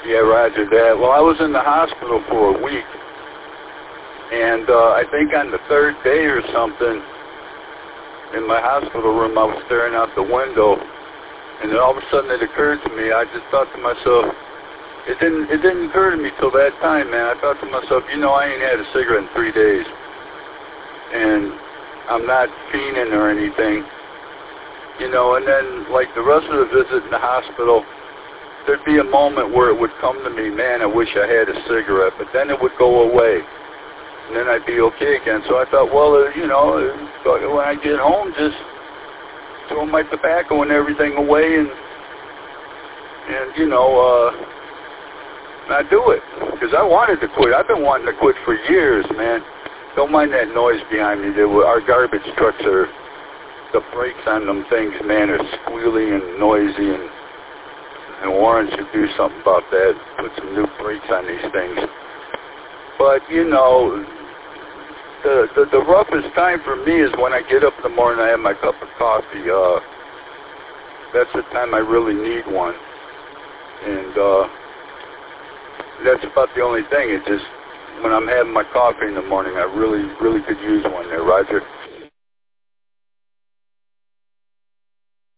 Yeah, roger that. Well, I was in the hospital for a week, and I think on the third day or something, in my hospital room, I was staring out the window, and then all of a sudden it occurred to me, I just thought to myself, it didn't occur to me till that time, man. I thought to myself, you know, I ain't had a cigarette in 3 days, and I'm not fiending or anything, you know, and then, like, the rest of the visit in the hospital, there'd be a moment where it would come to me, man, I wish I had a cigarette, but then it would go away, and then I'd be okay again. So I thought, well, you know, when I get home, just throw my tobacco and everything away and you know, not do it, because I wanted to quit. I've been wanting to quit for years, man. Don't mind that noise behind me. Our garbage trucks are, the brakes on them things, man, are squealy and noisy, and Warren should do something about that, put some new brakes on these things. But, you know, the roughest time for me is when I get up in the morning, I have my cup of coffee. That's the time I really need one. And that's about the only thing. It's just when I'm having my coffee in the morning, I really, really could use one there, Roger.